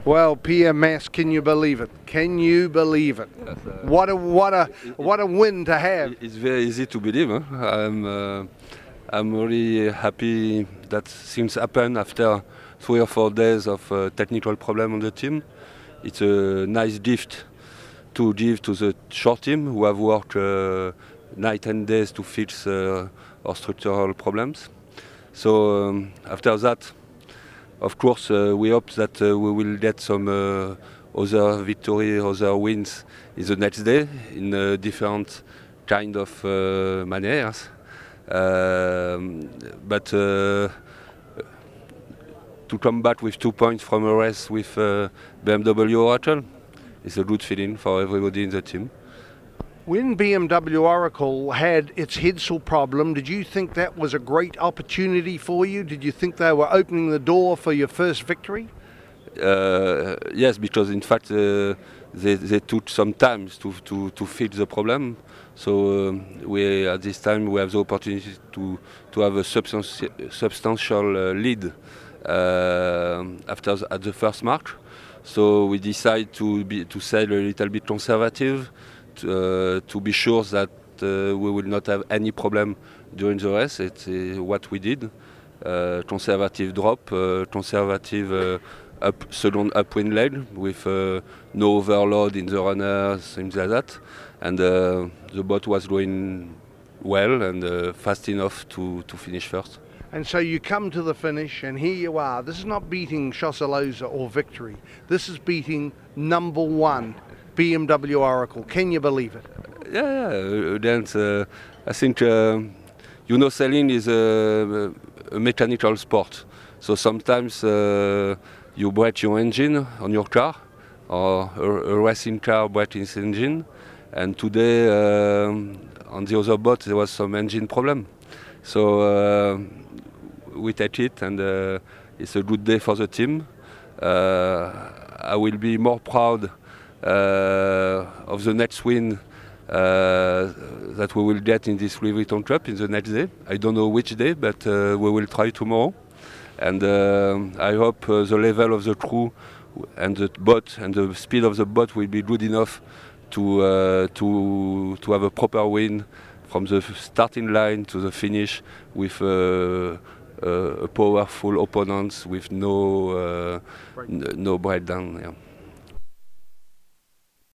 Well, Pierre Mas, can you believe it? Can you believe it? Yes, What a win to have. it's very easy to believe. Huh? I'm really happy that things happen after 3 or 4 days of technical problem on the team. It's a nice gift to give to the short team who have worked night and days to fix our structural problems. So after that, of course, we hope that we will get some other victory, other wins in the next day in different kind of manners. But to come back with 2 points from a race with BMW Oracle is a good feeling for everybody in the team. When BMW Oracle had its Hidsel problem, did you think that was a great opportunity for you? Did you think they were opening the door for your first victory? Yes, because in fact they took some time to fix the problem. So we at this time we have the opportunity to have a substantial lead at the first mark. So we decide to sail a little bit conservative to be sure that we will not have any problem during the race. It's what we did. Conservative drop, conservative second upwind leg with no overload in the runners, things like that. And the boat was going well and fast enough to finish first. And so you come to the finish, and here you are. This is not beating Chasselosa or Victory. This is beating number one, BMW Oracle. Can you believe it? Yeah. Then I think sailing is a mechanical sport. So sometimes you break your engine on your car, or a racing car breaks its engine. And today on the other boat there was some engine problem. So we take it, and it's a good day for the team. I will be more proud of the next win that we will get in this Louis Vuitton Cup in the next day. I don't know which day, but we will try tomorrow. And I hope the level of the crew and the boat and the speed of the boat will be good enough to have a proper win from the starting line to the finish with a powerful opponent with no breakdown. Yeah.